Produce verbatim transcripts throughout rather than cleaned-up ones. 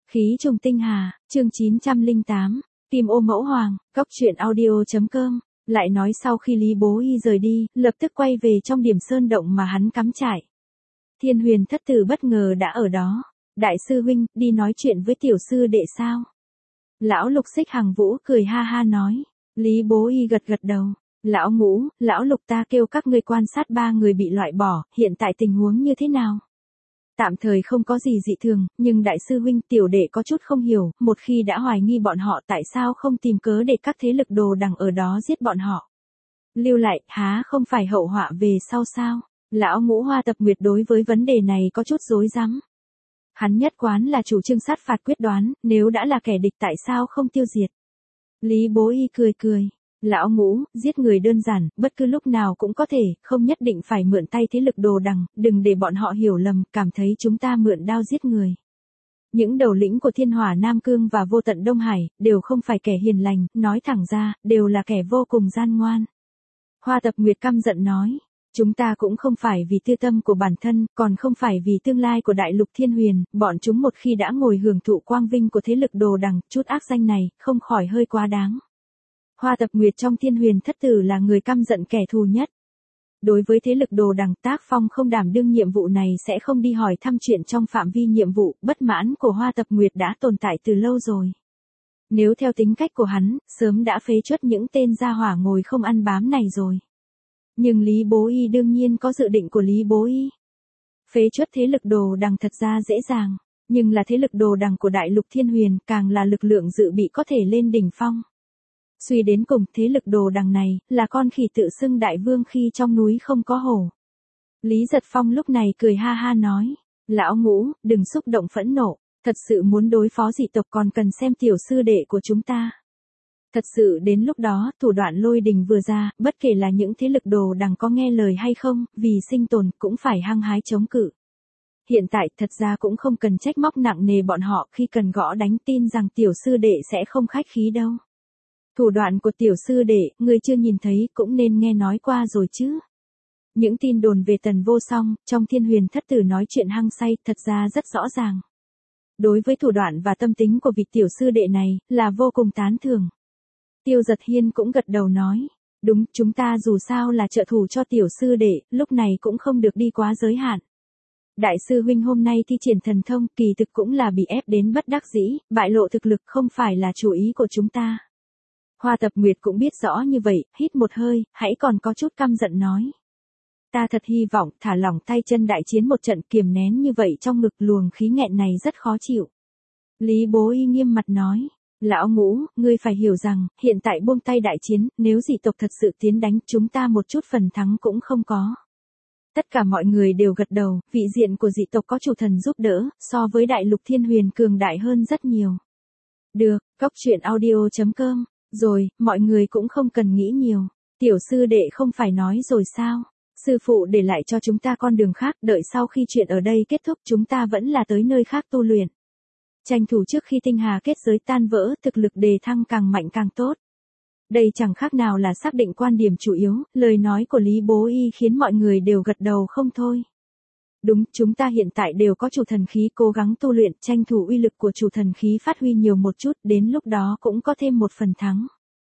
Khí trùng tinh hà, chương chín trăm lẻ tám, Kim ô mẫu hoàng, cóc truyện audio.com, lại nói sau khi Lý Bố Y rời đi, lập tức quay về trong điểm sơn động mà hắn cắm trại. Thiên Huyền thất tử bất ngờ đã ở đó. Đại sư huynh, đi nói chuyện với tiểu sư đệ sao? Lão Lục Xích Hằng Vũ cười ha ha nói. Lý Bố Y gật gật đầu. Lão Ngũ, lão Lục ta kêu các ngươi quan sát ba người bị loại bỏ, hiện tại tình huống như thế nào? Tạm thời không có gì dị thường, nhưng đại sư huynh tiểu đệ có chút không hiểu, một khi đã hoài nghi bọn họ tại sao không tìm cớ để các thế lực đồ đằng ở đó giết bọn họ. Lưu lại, há không phải hậu họa về sau sao? Lão Ngũ Hoa Tập Nguyệt đối với vấn đề này có chút rối rắm. Hắn nhất quán là chủ trương sát phạt quyết đoán, nếu đã là kẻ địch tại sao không tiêu diệt? Lý Bố Y cười cười. Lão Ngũ, giết người đơn giản, bất cứ lúc nào cũng có thể, không nhất định phải mượn tay thế lực đồ đằng, đừng để bọn họ hiểu lầm, cảm thấy chúng ta mượn đao giết người. Những đầu lĩnh của Thiên Hỏa Nam Cương và Vô Tận Đông Hải, đều không phải kẻ hiền lành, nói thẳng ra, đều là kẻ vô cùng gian ngoan. Hoa Tập Nguyệt căm giận nói, chúng ta cũng không phải vì tư tâm của bản thân, còn không phải vì tương lai của Đại Lục Thiên Huyền, bọn chúng một khi đã ngồi hưởng thụ quang vinh của thế lực đồ đằng, chút ác danh này, không khỏi hơi quá đáng. Hoa Tập Nguyệt trong Thiên Huyền thất tử là người căm giận kẻ thù nhất. Đối với thế lực đồ đằng, Tác Phong không đảm đương nhiệm vụ này sẽ không đi hỏi thăm chuyện trong phạm vi nhiệm vụ, bất mãn của Hoa Tập Nguyệt đã tồn tại từ lâu rồi. Nếu theo tính cách của hắn, sớm đã phế truất những tên gia hỏa ngồi không ăn bám này rồi. Nhưng Lý Bố Y đương nhiên có dự định của Lý Bố Y. Phế truất thế lực đồ đằng thật ra dễ dàng, nhưng là thế lực đồ đằng của Đại Lục Thiên Huyền, càng là lực lượng dự bị có thể lên đỉnh phong. Suy đến cùng, thế lực đồ đằng này, là con khỉ tự xưng đại vương khi trong núi không có hổ. Lý Giật Phong lúc này cười ha ha nói, lão Ngũ, đừng xúc động phẫn nộ, thật sự muốn đối phó dị tộc còn cần xem tiểu sư đệ của chúng ta. Thật sự đến lúc đó, thủ đoạn lôi đình vừa ra, bất kể là những thế lực đồ đằng có nghe lời hay không, vì sinh tồn, cũng phải hăng hái chống cự. Hiện tại, thật ra cũng không cần trách móc nặng nề bọn họ, khi cần gõ đánh tin rằng tiểu sư đệ sẽ không khách khí đâu. Thủ đoạn của tiểu sư đệ, người chưa nhìn thấy, cũng nên nghe nói qua rồi chứ. Những tin đồn về Tần Vô Song, trong Thiên Huyền thất tử nói chuyện hăng say, thật ra rất rõ ràng. Đối với thủ đoạn và tâm tính của vị tiểu sư đệ này, là vô cùng tán thưởng. Tiêu Giật Hiên cũng gật đầu nói, đúng, chúng ta dù sao là trợ thủ cho tiểu sư đệ, lúc này cũng không được đi quá giới hạn. Đại sư huynh hôm nay thi triển thần thông, kỳ thực cũng là bị ép đến bất đắc dĩ, bại lộ thực lực không phải là chủ ý của chúng ta. Hoa Tập Nguyệt cũng biết rõ như vậy, hít một hơi, hãy còn có chút căm giận nói. Ta thật hy vọng, thả lỏng tay chân đại chiến một trận, kiềm nén như vậy trong ngực, luồng khí nghẹn này rất khó chịu. Lý Bố Y nghiêm mặt nói, lão Ngũ, ngươi phải hiểu rằng, hiện tại buông tay đại chiến, nếu dị tộc thật sự tiến đánh, chúng ta một chút phần thắng cũng không có. Tất cả mọi người đều gật đầu, vị diện của dị tộc có chủ thần giúp đỡ, so với Đại Lục Thiên Huyền cường đại hơn rất nhiều. Được, cóc truyện audio.com. Rồi, mọi người cũng không cần nghĩ nhiều. Tiểu sư đệ không phải nói rồi sao? Sư phụ để lại cho chúng ta con đường khác, đợi sau khi chuyện ở đây kết thúc chúng ta vẫn là tới nơi khác tu luyện. Tranh thủ trước khi tinh hà kết giới tan vỡ, thực lực đề thăng càng mạnh càng tốt. Đây chẳng khác nào là xác định quan điểm chủ yếu, lời nói của Lý Bố Y khiến mọi người đều gật đầu không thôi. Đúng, chúng ta hiện tại đều có chủ thần khí, cố gắng tu luyện, tranh thủ uy lực của chủ thần khí phát huy nhiều một chút, đến lúc đó cũng có thêm một phần thắng.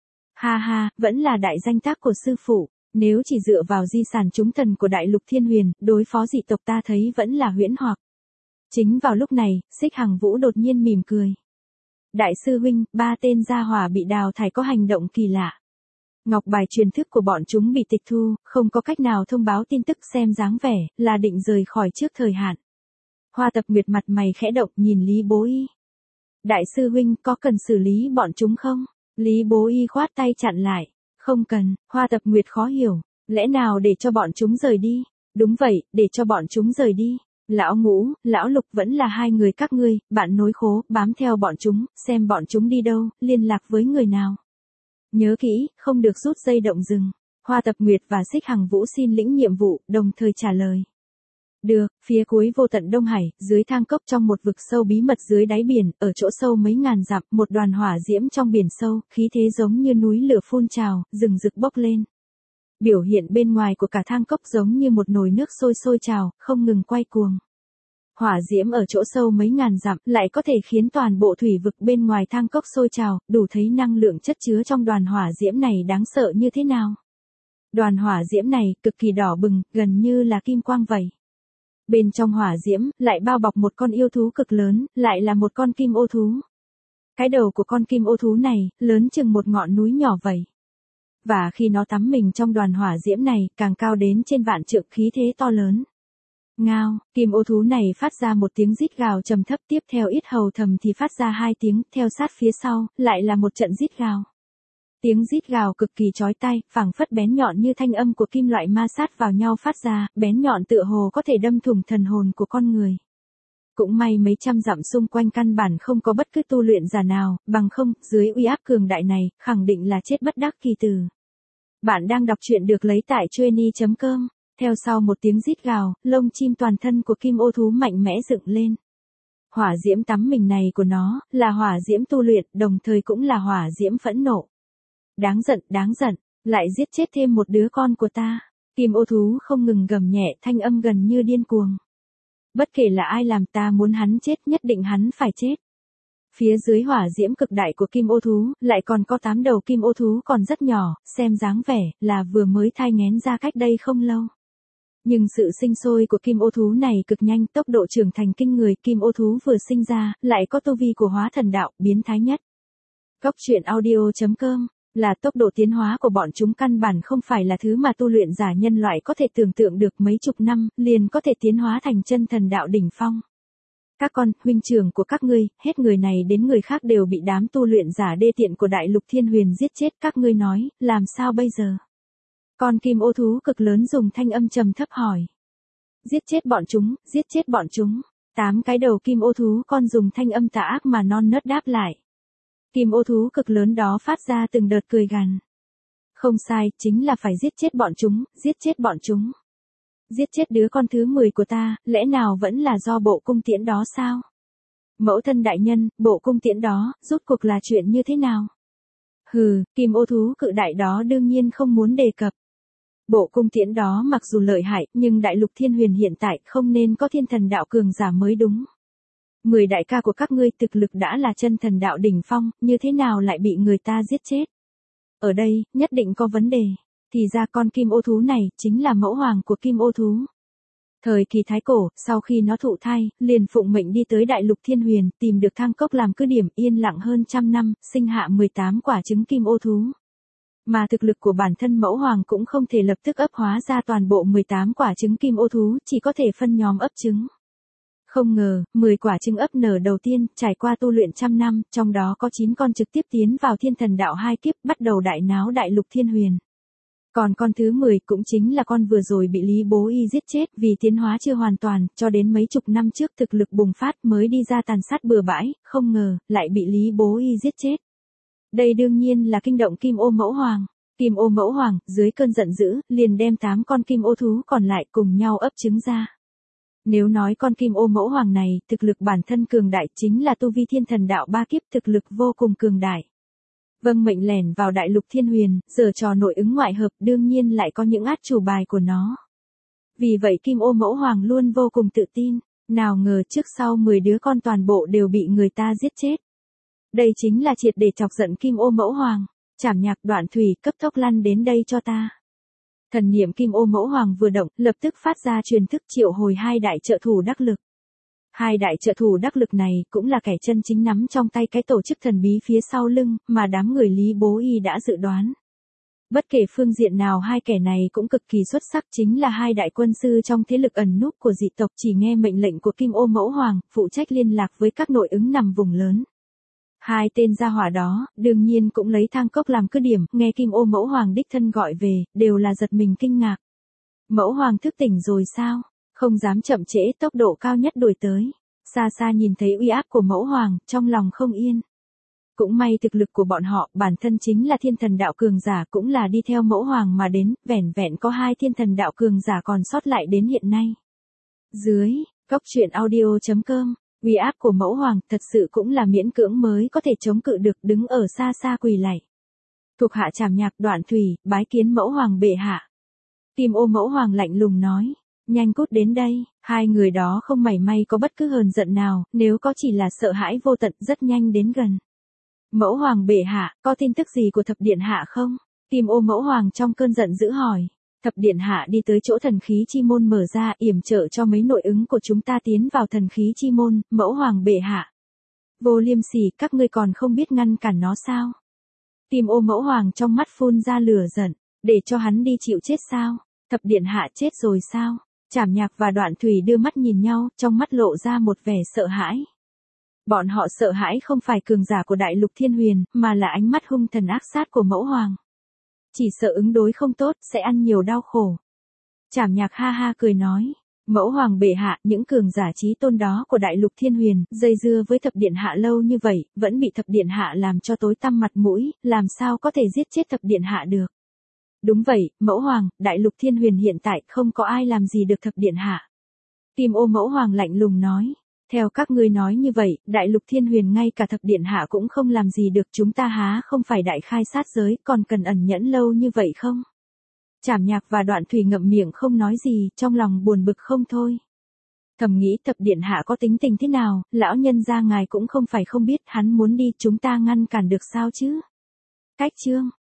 Ha ha, vẫn là đại danh tác của sư phụ, nếu chỉ dựa vào di sản chúng thần của Đại Lục Thiên Huyền, đối phó dị tộc ta thấy vẫn là huyễn hoặc. Chính vào lúc này, Xích Hằng Vũ đột nhiên mỉm cười. Đại sư huynh, ba tên gia hỏa bị đào thải có hành động kỳ lạ. Ngọc bài truyền thức của bọn chúng bị tịch thu, không có cách nào thông báo tin tức, xem dáng vẻ, là định rời khỏi trước thời hạn. Hoa Tập Nguyệt mặt mày khẽ động nhìn Lý Bố Y. Đại sư huynh, có cần xử lý bọn chúng không? Lý Bố Y khoát tay chặn lại. Không cần, Hoa Tập Nguyệt khó hiểu. Lẽ nào để cho bọn chúng rời đi? Đúng vậy, để cho bọn chúng rời đi. Lão Ngũ, lão Lục vẫn là hai người các ngươi, bạn nối khố, bám theo bọn chúng, xem bọn chúng đi đâu, liên lạc với người nào. Nhớ kỹ, không được rút dây động rừng. Hoa Tập Nguyệt và Xích Hằng Vũ xin lĩnh nhiệm vụ, đồng thời trả lời. Được, phía cuối Vô Tận Đông Hải, dưới thang cốc trong một vực sâu bí mật dưới đáy biển, ở chỗ sâu mấy ngàn dặm, một đoàn hỏa diễm trong biển sâu, khí thế giống như núi lửa phun trào, rừng rực bốc lên. Biểu hiện bên ngoài của cả thang cốc giống như một nồi nước sôi sôi trào, không ngừng quay cuồng. Hỏa diễm ở chỗ sâu mấy ngàn dặm lại có thể khiến toàn bộ thủy vực bên ngoài thang cốc sôi trào, đủ thấy năng lượng chất chứa trong đoàn hỏa diễm này đáng sợ như thế nào. Đoàn hỏa diễm này cực kỳ đỏ bừng, gần như là kim quang vậy. Bên trong hỏa diễm lại bao bọc một con yêu thú cực lớn, lại là một con kim ô thú. Cái đầu của con kim ô thú này lớn chừng một ngọn núi nhỏ vậy. Và khi nó tắm mình trong đoàn hỏa diễm này, càng cao đến trên vạn trượng, khí thế to lớn. Ngao, kim ô thú này phát ra một tiếng rít gào trầm thấp, tiếp theo yết hầu thầm thì phát ra hai tiếng, theo sát phía sau, lại là một trận rít gào. Tiếng rít gào cực kỳ chói tai, phảng phất bén nhọn như thanh âm của kim loại ma sát vào nhau phát ra, bén nhọn tựa hồ có thể đâm thủng thần hồn của con người. Cũng may mấy trăm dặm xung quanh căn bản không có bất cứ tu luyện giả nào, bằng không, dưới uy áp cường đại này, khẳng định là chết bất đắc kỳ tử. Bạn đang đọc truyện được lấy tại chuyenny chấm com. Theo sau một tiếng rít gào, lông chim toàn thân của kim ô thú mạnh mẽ dựng lên. Hỏa diễm tắm mình này của nó, là hỏa diễm tu luyện, đồng thời cũng là hỏa diễm phẫn nộ. Đáng giận, đáng giận, lại giết chết thêm một đứa con của ta. Kim ô thú không ngừng gầm nhẹ, thanh âm gần như điên cuồng. Bất kể là ai làm, ta muốn hắn chết, nhất định hắn phải chết. Phía dưới hỏa diễm cực đại của kim ô thú, lại còn có tám đầu kim ô thú còn rất nhỏ, xem dáng vẻ, là vừa mới thai nghén ra cách đây không lâu. Nhưng sự sinh sôi của kim ô thú này cực nhanh, tốc độ trưởng thành kinh người, kim ô thú vừa sinh ra, lại có tu vi của hóa thần đạo, biến thái nhất. Góc truyện audio chấm com, là tốc độ tiến hóa của bọn chúng căn bản không phải là thứ mà tu luyện giả nhân loại có thể tưởng tượng được, mấy chục năm, liền có thể tiến hóa thành chân thần đạo đỉnh phong. Các con, huynh trưởng của các ngươi, hết người này đến người khác đều bị đám tu luyện giả đê tiện của Đại Lục Thiên Huyền giết chết, các ngươi nói, làm sao bây giờ? Con kim ô thú cực lớn dùng thanh âm trầm thấp hỏi. Giết chết bọn chúng, giết chết bọn chúng. Tám cái đầu kim ô thú con dùng thanh âm tà ác mà non nớt đáp lại. Kim ô thú cực lớn đó phát ra từng đợt cười gằn. Không sai, chính là phải giết chết bọn chúng, giết chết bọn chúng. Giết chết đứa con thứ mười của ta, lẽ nào vẫn là do bộ cung tiễn đó sao? Mẫu thân đại nhân, bộ cung tiễn đó, rốt cuộc là chuyện như thế nào? Hừ, kim ô thú cự đại đó đương nhiên không muốn đề cập. Bộ cung tiễn đó mặc dù lợi hại, nhưng Đại Lục Thiên Huyền hiện tại không nên có thiên thần đạo cường giả mới đúng. Mười đại ca của các ngươi thực lực đã là chân thần đạo đỉnh phong, như thế nào lại bị người ta giết chết? Ở đây, nhất định có vấn đề. Thì ra con kim ô thú này, chính là mẫu hoàng của kim ô thú. Thời kỳ Thái Cổ, sau khi nó thụ thai, liền phụng mệnh đi tới Đại Lục Thiên Huyền, tìm được thang cốc làm cứ điểm, yên lặng hơn trăm năm, sinh hạ mười tám quả trứng kim ô thú. Mà thực lực của bản thân mẫu hoàng cũng không thể lập tức ấp hóa ra toàn bộ mười tám quả trứng kim ô thú, chỉ có thể phân nhóm ấp trứng. Không ngờ, mười quả trứng ấp nở đầu tiên, trải qua tu luyện trăm năm, trong đó có chín con trực tiếp tiến vào thiên thần đạo hai kiếp, bắt đầu đại náo Đại Lục Thiên Huyền. Còn con thứ mười cũng chính là con vừa rồi bị Lý Bố Y giết chết, vì tiến hóa chưa hoàn toàn, cho đến mấy chục năm trước thực lực bùng phát mới đi ra tàn sát bừa bãi, không ngờ, lại bị Lý Bố Y giết chết. Đây đương nhiên là kinh động Kim Ô Mẫu Hoàng. Kim Ô Mẫu Hoàng, dưới cơn giận dữ, liền đem tám con kim ô thú còn lại cùng nhau ấp trứng ra. Nếu nói con Kim Ô Mẫu Hoàng này, thực lực bản thân cường đại chính là tu vi thiên thần đạo ba kiếp, thực lực vô cùng cường đại. Vâng mệnh lẻn vào Đại Lục Thiên Huyền, giở trò nội ứng ngoại hợp, đương nhiên lại có những át chủ bài của nó. Vì vậy Kim Ô Mẫu Hoàng luôn vô cùng tự tin, nào ngờ trước sau mười đứa con toàn bộ đều bị người ta giết chết. Đây chính là triệt để chọc giận Kim Ô Mẫu Hoàng. Trảm Nhạc Đoạn Thủy, cấp tốc lăn đến đây cho ta. Thần niệm Kim Ô Mẫu Hoàng vừa động, lập tức phát ra truyền thức triệu hồi hai đại trợ thủ đắc lực. Hai đại trợ thủ đắc lực này cũng là kẻ chân chính nắm trong tay cái tổ chức thần bí phía sau lưng, mà đám người Lý Bố Y đã dự đoán. Bất kể phương diện nào hai kẻ này cũng cực kỳ xuất sắc, chính là hai đại quân sư trong thế lực ẩn núp của dị tộc, chỉ nghe mệnh lệnh của Kim Ô Mẫu Hoàng, phụ trách liên lạc với các nội ứng nằm vùng lớn. Hai tên gia hỏa đó, đương nhiên cũng lấy thang cốc làm cứ điểm, nghe Kim Ô Mẫu Hoàng đích thân gọi về, đều là giật mình kinh ngạc. Mẫu Hoàng thức tỉnh rồi sao? Không dám chậm trễ, tốc độ cao nhất đuổi tới. Xa xa nhìn thấy uy áp của Mẫu Hoàng, trong lòng không yên. Cũng may thực lực của bọn họ, bản thân chính là thiên thần đạo cường giả, cũng là đi theo Mẫu Hoàng mà đến, vẻn vẹn có hai thiên thần đạo cường giả còn sót lại đến hiện nay. Dưới, góc truyện audio chấm com, uy áp của Mẫu Hoàng thật sự cũng là miễn cưỡng mới có thể chống cự được, đứng ở xa xa quỳ lạy. Thuộc hạ Trảm Nhạc Đoạn Thủy, bái kiến Mẫu Hoàng bệ hạ. Kim Ô Mẫu Hoàng lạnh lùng nói. Nhanh cút đến đây, hai người đó không mảy may có bất cứ hờn giận nào, nếu có chỉ là sợ hãi vô tận, rất nhanh đến gần. Mẫu hoàng bệ hạ, có tin tức gì của thập điện hạ không? Tim ô mẫu hoàng trong cơn giận dữ hỏi. Thập điện hạ đi tới chỗ thần khí chi môn mở ra, yểm trợ cho mấy nội ứng của chúng ta tiến vào thần khí chi môn, mẫu hoàng bệ hạ. Vô liêm sỉ, các ngươi còn không biết ngăn cản nó sao? Tim ô mẫu hoàng trong mắt phun ra lửa giận, để cho hắn đi chịu chết sao? Thập điện hạ chết rồi sao? Trảm Nhạc và Đoạn Thủy đưa mắt nhìn nhau, trong mắt lộ ra một vẻ sợ hãi. Bọn họ sợ hãi không phải cường giả của Đại Lục Thiên Huyền, mà là ánh mắt hung thần ác sát của mẫu hoàng. Chỉ sợ ứng đối không tốt, sẽ ăn nhiều đau khổ. Trảm Nhạc ha ha cười nói, mẫu hoàng bệ hạ, những cường giả chí tôn đó của Đại Lục Thiên Huyền, dây dưa với thập điện hạ lâu như vậy, vẫn bị thập điện hạ làm cho tối tăm mặt mũi, làm sao có thể giết chết thập điện hạ được. Đúng vậy, mẫu hoàng, Đại Lục Thiên Huyền hiện tại không có ai làm gì được thập điện hạ. Tim ô mẫu hoàng lạnh lùng nói, theo các ngươi nói như vậy, Đại Lục Thiên Huyền ngay cả thập điện hạ cũng không làm gì được, chúng ta há không phải đại khai sát giới, còn cần ẩn nhẫn lâu như vậy không? Trảm Nhạc và Đoạn Thủy ngậm miệng không nói gì, trong lòng buồn bực không thôi. Thầm nghĩ thập điện hạ có tính tình thế nào, lão nhân gia ngài cũng không phải không biết, hắn muốn đi chúng ta ngăn cản được sao chứ? Cách chương